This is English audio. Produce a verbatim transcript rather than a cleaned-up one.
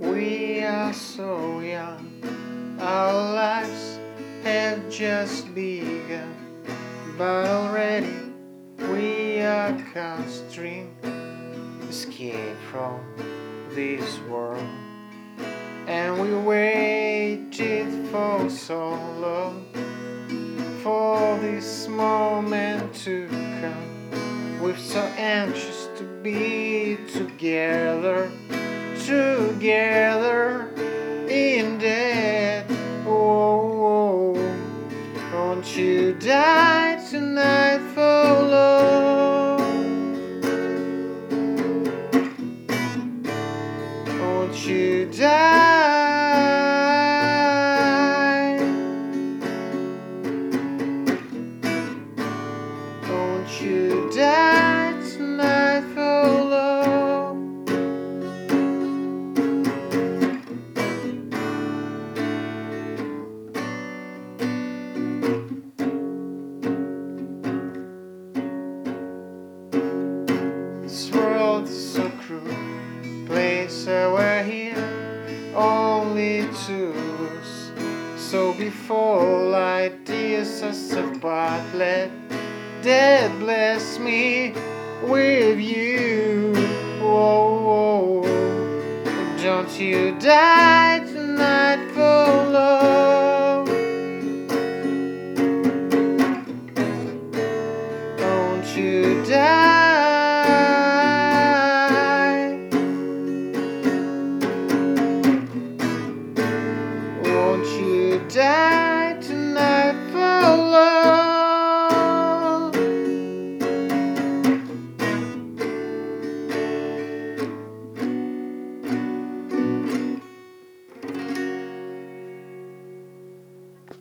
We are so young, our lives have just begun, but already we are constrained to escape from this world. And we waited for so long for this moment to come. We're so anxious to be together, together in death. Oh, oh, won't you die tonight for love? Won't you die? Won't you die tonight for love? This world is so cruel, place where we're here, only two of us. So before ideas us apart, let Death bless me with you. Whoa, whoa. Don't you die tonight.